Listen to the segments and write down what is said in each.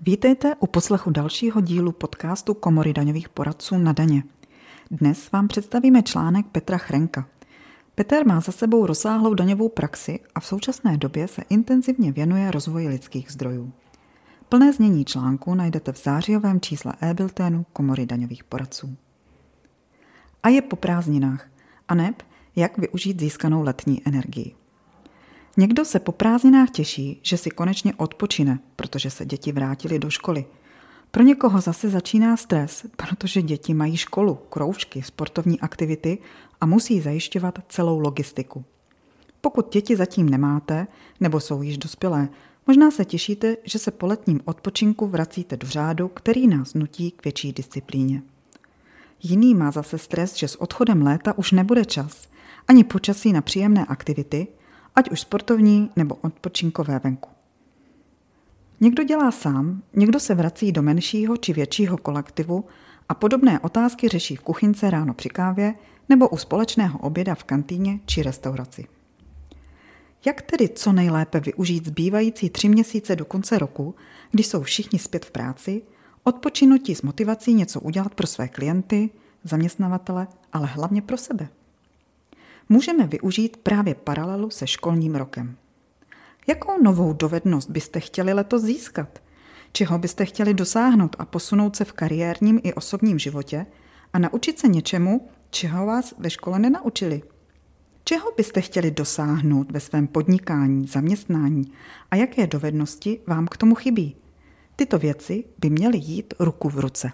Vítejte u poslechu dalšího dílu podcastu Komory daňových poradců na daně. Dnes vám představíme článek Petra Chrenka. Petr má za sebou rozsáhlou daňovou praxi a v současné době se intenzivně věnuje rozvoji lidských zdrojů. Plné znění článku najdete v zářijovém čísle e-bulletinu Komory daňových poradců. A je po prázdninách, aneb jak využít získanou letní energii. Někdo se po prázdninách těší, že si konečně odpočine, protože se děti vrátily do školy. Pro někoho zase začíná stres, protože děti mají školu, kroužky, sportovní aktivity a musí zajišťovat celou logistiku. Pokud děti zatím nemáte, nebo jsou již dospělé, možná se těšíte, že se po letním odpočinku vracíte do řádu, který nás nutí k větší disciplíně. Jiný má zase stres, že s odchodem léta už nebude čas, ani počasí na příjemné aktivity, ať už sportovní nebo odpočinkové venku. Někdo dělá sám, někdo se vrací do menšího či většího kolektivu a podobné otázky řeší v kuchynce ráno při kávě nebo u společného oběda v kantýně či restauraci. Jak tedy co nejlépe využít zbývající 3 měsíce do konce roku, když jsou všichni zpět v práci, odpočinutí s motivací něco udělat pro své klienty, zaměstnavatele, ale hlavně pro sebe? Můžeme využít právě paralelu se školním rokem. Jakou novou dovednost byste chtěli letos získat? Čeho byste chtěli dosáhnout a posunout se v kariérním i osobním životě a naučit se něčemu, čeho vás ve škole nenaučili? Čeho byste chtěli dosáhnout ve svém podnikání, zaměstnání a jaké dovednosti vám k tomu chybí? Tyto věci by měly jít ruku v ruce.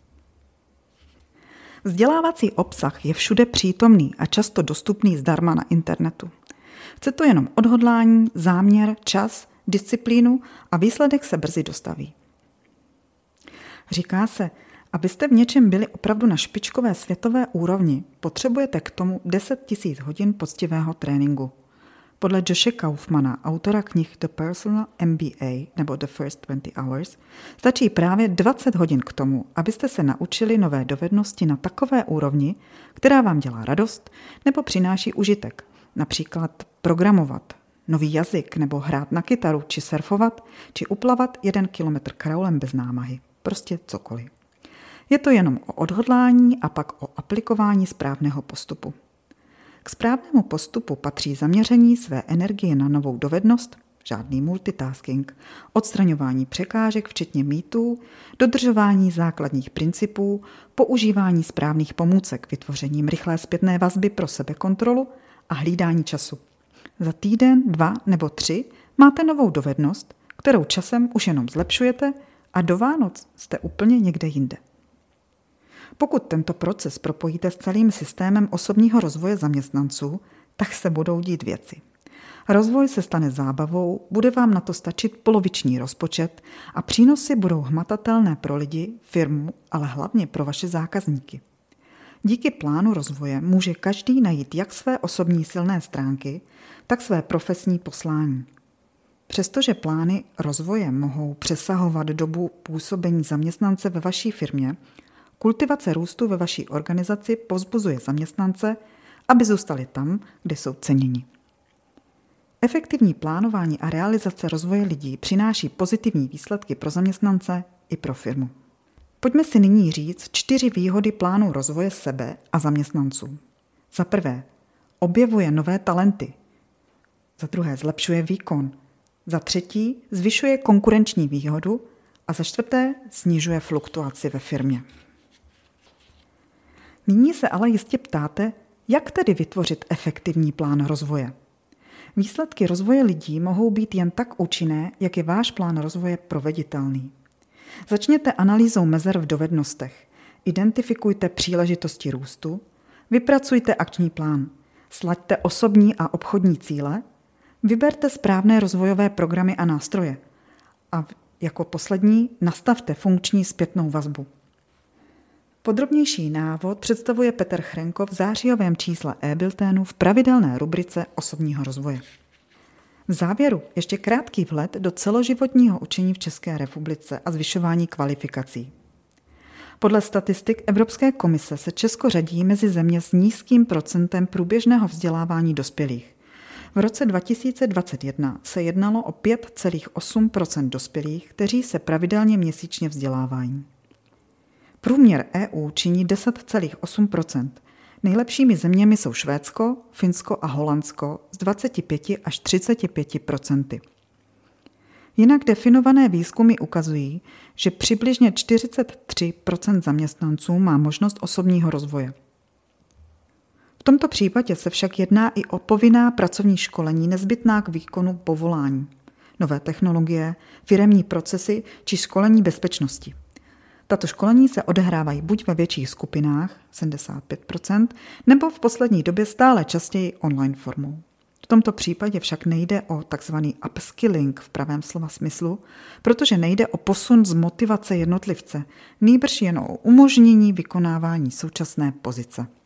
Vzdělávací obsah je všude přítomný a často dostupný zdarma na internetu. Chce to jenom odhodlání, záměr, čas, disciplínu a výsledek se brzy dostaví. Říká se, abyste v něčem byli opravdu na špičkové světové úrovni, potřebujete k tomu 10 000 hodin poctivého tréninku. Podle Joshe Kaufmana, autora knih The Personal MBA nebo The First 20 Hours, stačí právě 20 hodin k tomu, abyste se naučili nové dovednosti na takové úrovni, která vám dělá radost nebo přináší užitek, například programovat, nový jazyk nebo hrát na kytaru, či surfovat, či uplavat 1 kilometr kraulem bez námahy, prostě cokoliv. Je to jenom o odhodlání a pak o aplikování správného postupu. K správnému postupu patří zaměření své energie na novou dovednost, žádný multitasking, odstraňování překážek včetně mýtů, dodržování základních principů, používání správných pomůcek, vytvořením rychlé zpětné vazby pro sebekontrolu a hlídání času. Za týden, 2 nebo 3 máte novou dovednost, kterou časem už jenom zlepšujete a do Vánoc jste úplně někde jinde. Pokud tento proces propojíte s celým systémem osobního rozvoje zaměstnanců, tak se budou dít věci. Rozvoj se stane zábavou, bude vám na to stačit poloviční rozpočet a přínosy budou hmatatelné pro lidi, firmu, ale hlavně pro vaše zákazníky. Díky plánu rozvoje může každý najít jak své osobní silné stránky, tak své profesní poslání. Přestože plány rozvoje mohou přesahovat dobu působení zaměstnance ve vaší firmě, kultivace růstu ve vaší organizaci povzbuzuje zaměstnance, aby zůstali tam, kde jsou ceněni. Efektivní plánování a realizace rozvoje lidí přináší pozitivní výsledky pro zaměstnance i pro firmu. Pojďme si nyní říct 4 výhody plánu rozvoje sebe a zaměstnanců. Za prvé, objevuje nové talenty. Za druhé, zlepšuje výkon. Za třetí, zvyšuje konkurenční výhodu a za čtvrté, snižuje fluktuaci ve firmě. Nyní se ale jistě ptáte, jak tedy vytvořit efektivní plán rozvoje. Výsledky rozvoje lidí mohou být jen tak účinné, jak je váš plán rozvoje proveditelný. Začněte analýzou mezer v dovednostech, identifikujte příležitosti růstu, vypracujte akční plán, slaďte osobní a obchodní cíle, vyberte správné rozvojové programy a nástroje a jako poslední nastavte funkční zpětnou vazbu. Podrobnější návod představuje Petr Chrenko v zářijovém čísle e-bulletinu v pravidelné rubrice osobního rozvoje. V závěru ještě krátký vhled do celoživotního učení v České republice a zvyšování kvalifikací. Podle statistik Evropské komise se Česko řadí mezi země s nízkým procentem průběžného vzdělávání dospělých. V roce 2021 se jednalo o 5,8% dospělých, kteří se pravidelně měsíčně vzdělávají. Průměr EU činí 10,8%. Nejlepšími zeměmi jsou Švédsko, Finsko a Holandsko s 25 až 35%. Jinak definované výzkumy ukazují, že přibližně 43% zaměstnanců má možnost osobního rozvoje. V tomto případě se však jedná i o povinná pracovní školení nezbytná k výkonu povolání, nové technologie, firemní procesy či školení bezpečnosti. Tato školení se odehrávají buď ve větších skupinách, 75%, nebo v poslední době stále častěji online formou. V tomto případě však nejde o tzv. Upskilling v pravém slova smyslu, protože nejde o posun z motivace jednotlivce, nýbrž jen o umožnění vykonávání současné pozice.